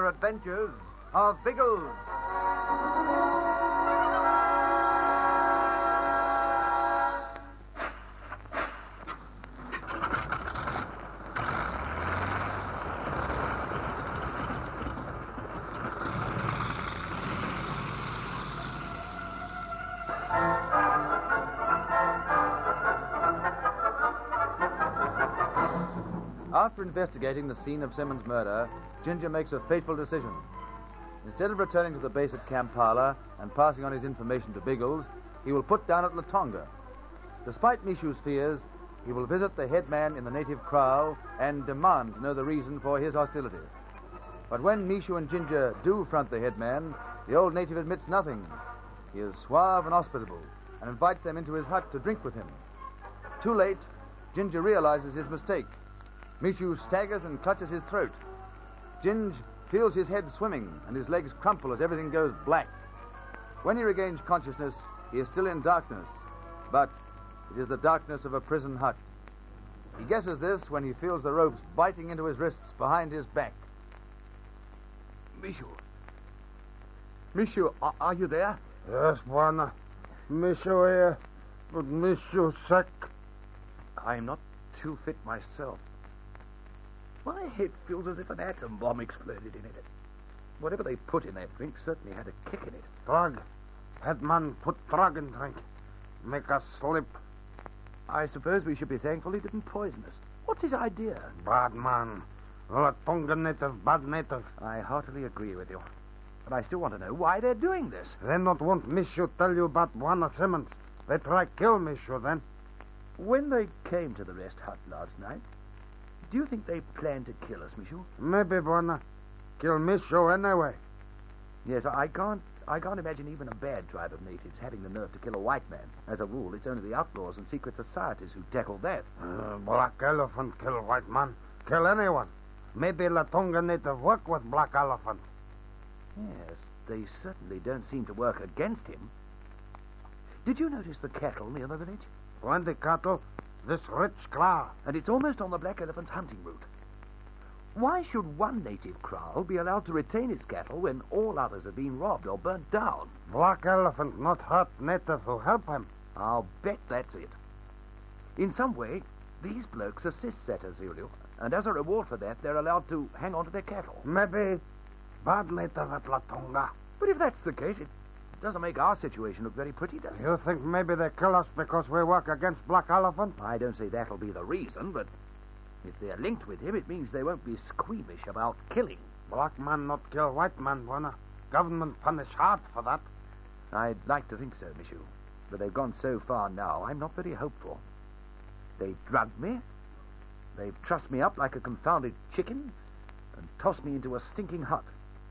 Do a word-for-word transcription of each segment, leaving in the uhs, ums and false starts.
adventures of Biggles. After investigating the scene of Simmons' murder, Ginger makes a fateful decision. Instead of returning to the base at Kampala and passing on his information to Biggles, he will put down at Latonga. Despite Mishu's fears, he will visit the headman in the native kraal and demand to know the reason for his hostility. But when Mishu and Ginger do front the headman, the old native admits nothing. He is suave and hospitable and invites them into his hut to drink with him. Too late, Ginger realizes his mistake. Mishu staggers and clutches his throat. Ginge feels his head swimming and his legs crumple as everything goes black. When he regains consciousness, he is still in darkness, but it is the darkness of a prison hut. He guesses this when he feels the ropes biting into his wrists behind his back. Mishu. Mishu, are, are you there? Yes, Bwana. Mishu here, but Mishu sick. I'm not too fit myself. My head feels as if an atom bomb exploded in it. Whatever they put in that drink certainly had a kick in it. Drug. Headman put drug in drink. Make us slip. I suppose we should be thankful he didn't poison us. What's his idea? Bad man. Latonga native, bad native. I heartily agree with you. But I still want to know why they're doing this. They not want Mishu tell you about Bwana Simmons. They try kill Mishu then. When they came to the rest hut last night, do you think they planned to kill us, Mishu? Maybe, Bwana. Kill Mishu anyway. Yes, I can't I can't imagine even a bad tribe of natives having the nerve to kill a white man. As a rule, it's only the outlaws and secret societies who tackle that. Uh, black elephant kill white man. Kill anyone. Maybe Latonga native work with black elephant. Yes, they certainly don't seem to work against him. Did you notice the cattle near the village? Plenty cattle. This rich kraal. And it's almost on the black elephant's hunting route. Why should one native kraal be allowed to retain its cattle when all others have been robbed or burnt down? Black elephant not hurt native who help him. I'll bet that's it. In some way, these blokes assist Satazuliu, and as a reward for that, they're allowed to hang on to their cattle. Maybe bad native at Latonga. But if that's the case, it doesn't make our situation look very pretty, does it? You think maybe they kill us because we work against black elephant? I don't say that'll be the reason, but if they're linked with him, it means they won't be squeamish about killing. Black man not kill white man, Bwana. Government punish hard for that. I'd like to think so, Mishu. But they've gone so far now, I'm not very hopeful. They've drugged me. They've trussed me up like a confounded chicken and tossed me into a stinking hut.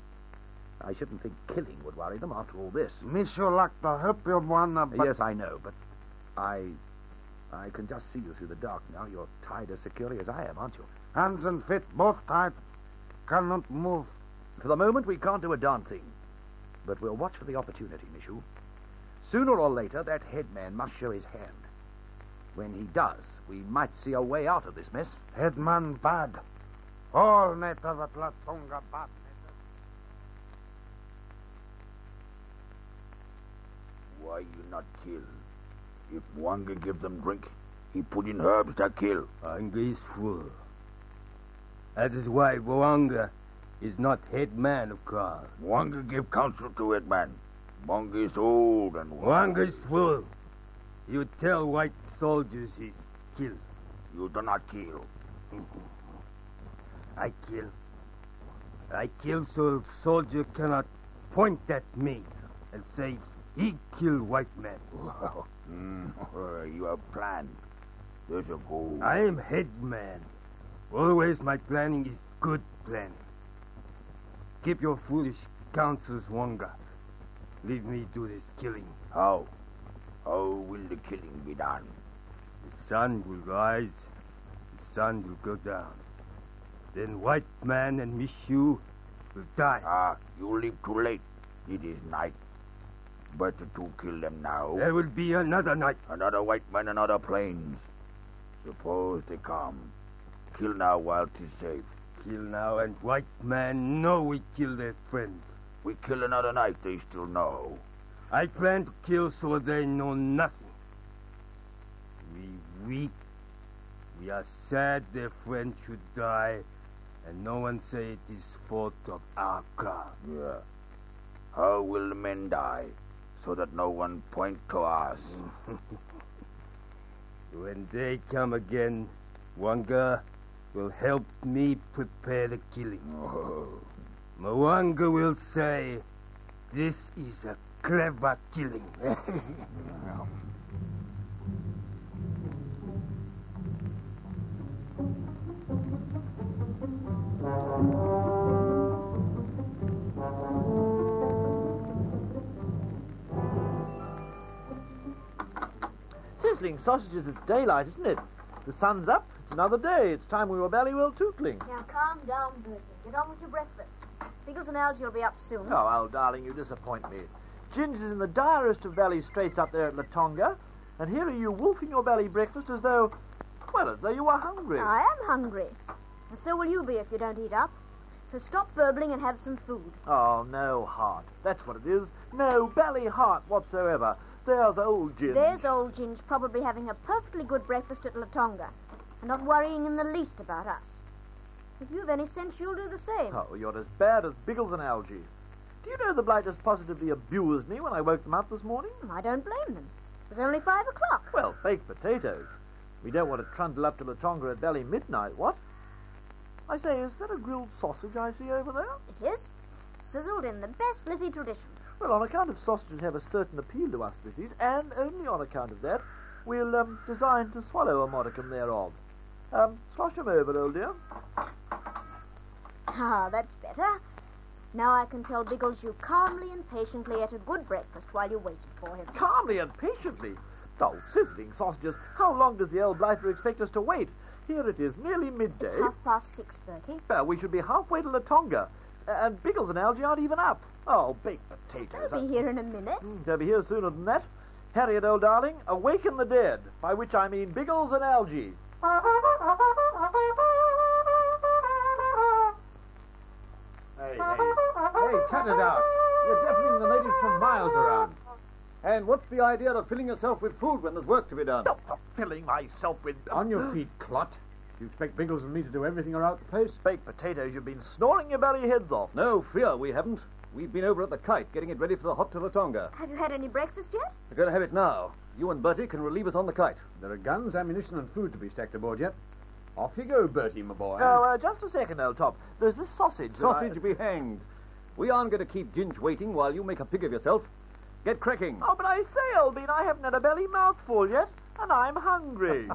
I shouldn't think killing would worry them after all this. Mishu like to help you, Bwana, but... Yes, I know, but I... I can just see you through the dark now. You're tied as securely as I am, aren't you? Hands and feet both tied. Cannot move. For the moment, we can't do a darn thing. But we'll watch for the opportunity, Mishu. Sooner or later, that headman must show his hand. When he does, we might see a way out of this mess. Headman bad. All native at Latonga bad. Why you not kill? If Mwanga give them drink, he put in herbs to kill. Mwanga is full. That is why Mwanga is not head man of kraal. Mwanga give counsel to it, man. Mwanga is old and... Mwanga is full. You tell white soldiers he's killed. You do not kill. I kill. I kill so soldier cannot point at me and say he kill white man. mm, uh, you have planned. There's a goal. I am head man. Always my planning is good planning. Keep your foolish counsels, Wanga. Leave me do this killing. How? How will the killing be done? The sun will rise. The sun will go down. Then white man and Mishu will die. Ah, you leave too late. It is night. Better to kill them now. There will be another night. Another white man, another plains. Suppose they come. Kill now while 'tis safe. kill now, and white man know we kill their friend. We kill another night, they still know. I plan to kill so they know nothing. We weak. We are sad their friend should die, and no one say it is fault of our clan. Yeah. How will the men die, so that no one point to us? When they come again, Wanga will help me prepare the killing. Oh. Mwanga will say, this is a clever killing. Sizzling sausages, it's daylight, isn't it? The sun's up, it's another day, it's time we were ballywell tootling. Now calm down, Bertie. Get on with your breakfast. Biggles and Algy will be up soon. Oh, old darling, you disappoint me. Ginger's in the direst of valley straits up there at Latonga, and here are you wolfing your valley breakfast as though, well, as though you were hungry. I am hungry. And so will you be if you don't eat up. So stop burbling and have some food. Oh, no heart. That's what it is. No bally heart whatsoever. There's old Ginge. There's old Ginge probably having a perfectly good breakfast at Latonga and not worrying in the least about us. If you've any sense, you'll do the same. Oh, you're as bad as Biggles and Algy. Do you know the Blighters positively abused me when I woke them up this morning? I don't blame them. It was only five o'clock. Well, baked potatoes. We don't want to trundle up to Latonga at Valley midnight, what? I say, is that a grilled sausage I see over there? It is. Sizzled in the best Lizzie tradition. Well, on account of sausages have a certain appeal to us, Lissies, and only on account of that, we'll um, design to swallow a modicum thereof. Um, slosh 'em over, old dear. Ah, that's better. Now I can tell Biggles you calmly and patiently ate a good breakfast while you waited for him. Calmly and patiently? Oh, sizzling sausages, how long does the old blighter expect us to wait? Here it is, nearly midday. It's half past six, Bertie. Well, we should be halfway to Latonga, uh, and Biggles and Algy aren't even up. Oh, baked potatoes. They'll be here in a minute. Mm, they'll be here sooner than that. Harriet, old darling, awaken the dead, by which I mean Biggles and Algy. Hey, hey, hey, cut it out. You're deafening the natives from miles around. And what's the idea of filling yourself with food when there's work to be done? Stop for filling myself with... On your feet, Clot. You expect Biggles and me to do everything around the place? Baked potatoes, you've been snoring your belly heads off. No fear, we haven't. We've been over at the Kite, getting it ready for the hop to Latonga. Have you had any breakfast yet? We're going to have it now. You and Bertie can relieve us on the Kite. There are guns, ammunition, and food to be stacked aboard yet. Off you go, Bertie, my boy. Oh, uh, just a second, old top. There's this sausage. that Sausage I... be hanged. We aren't going to keep Ginge waiting while you make a pig of yourself. Get cracking. Oh, but I say, old bean, I haven't had a belly mouthful yet, and I'm hungry.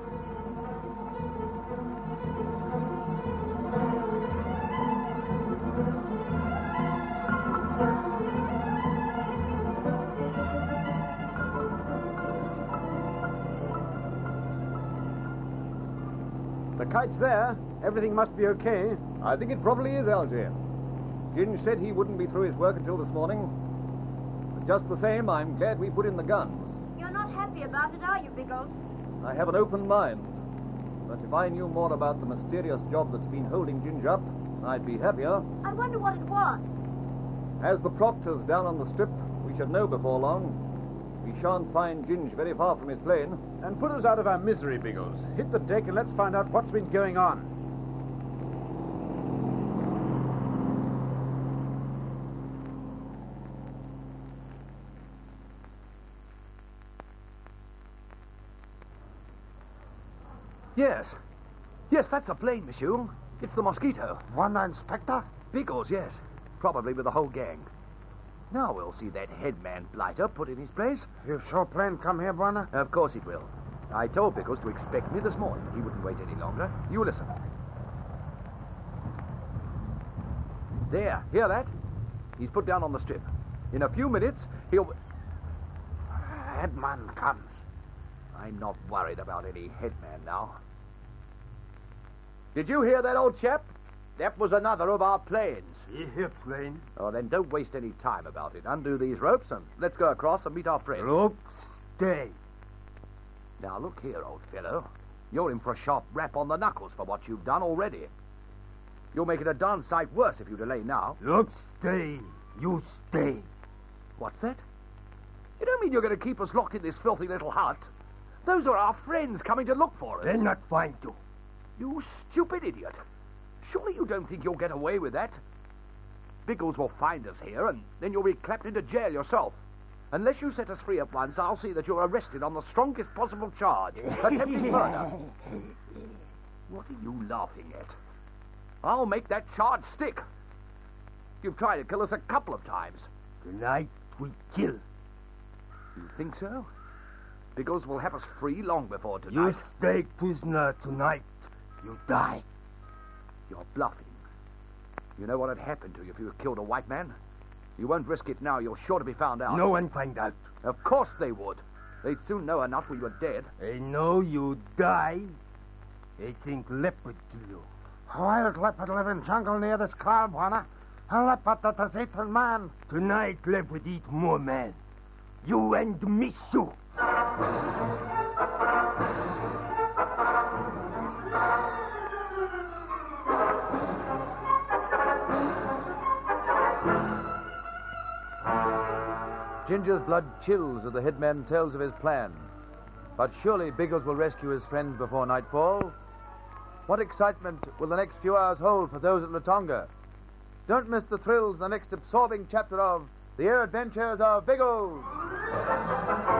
The Kite's there. Everything must be okay. I think it probably is, Algy. Ginge said he wouldn't be through his work until this morning. But just the same, I'm glad we put in the guns. You're not happy about it, are you, Biggles? I have an open mind. But if I knew more about the mysterious job that's been holding Ginge up, I'd be happier. I wonder what it was. As the Proctor's down on the strip, we should know before long. We shan't find Ginge very far from his plane. And put us out of our misery, Biggles. Hit the deck and let's find out what's been going on. Yes. Yes, that's a plane, monsieur. It's the Mosquito. One inspector? Biggles, yes. Probably with the whole gang. Now we'll see that headman blighter put in his place. You sure plane come here, Bwana? Of course it will. I told Biggles to expect me this morning. He wouldn't wait any longer. You listen. There, hear that? He's put down on the strip. In a few minutes, he'll... Headman comes. I'm not worried about any headman now. Did you hear that, old chap? That was another of our planes. Here, plane. Oh, then don't waste any time about it. Undo these ropes and let's go across and meet our friend. Rope, stay. Now, look here, old fellow. You're in for a sharp rap on the knuckles for what you've done already. You'll make it a darn sight worse if you delay now. Look, stay. You stay. What's that? You don't mean you're going to keep us locked in this filthy little hut? Those are our friends coming to look for us. They'll not find you. You stupid idiot. Surely you don't think you'll get away with that? Biggles will find us here, and then you'll be clapped into jail yourself. Unless you set us free at once, I'll see that you're arrested on the strongest possible charge, attempted murder. What are you laughing at? I'll make that charge stick. You've tried to kill us a couple of times. Tonight we kill. You think so? Biggles will have us free long before tonight. You stay prisoner tonight. You die. You're bluffing. You know what had happened to you if you had killed a white man? You won't risk it now. You're sure to be found out. No one find out. Of course they would. They'd soon know enough we were dead. They know you die. They think leopard kill you. Wild leopard live in jungle near this car, Buana. A leopard that has eaten man. Tonight leopard eat more man. You and Mishu. Ginger's blood chills as the headman tells of his plan. But surely Biggles will rescue his friends before nightfall. What excitement will the next few hours hold for those at Latonga? Don't miss the thrills in the next absorbing chapter of The Air Adventures of Biggles.